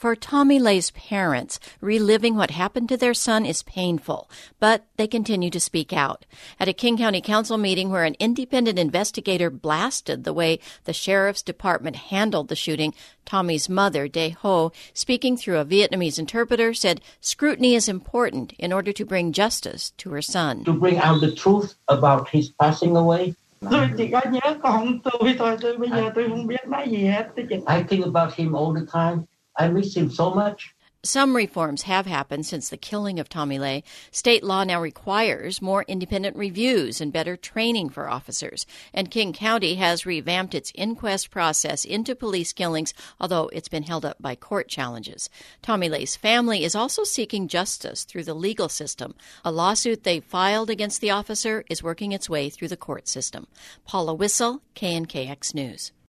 For Tommy Le's parents, reliving what happened to their son is painful, but they continue to speak out. At a King County Council meeting where an independent investigator blasted the way the sheriff's department handled the shooting, Tommy's mother, Dae Ho, speaking through a Vietnamese interpreter, said scrutiny is important in order to bring justice to her son. To bring out the truth about his passing away. I think about him all the time. I miss him so much. Some reforms have happened since the killing of Tommy Le. State law now requires more independent reviews and better training for officers. And King County has revamped its inquest process into police killings, although it's been held up by court challenges. Tommy Le's family is also seeking justice through the legal system. A lawsuit they filed against the officer is working its way through the court system. Paula Wissel, KNKX News.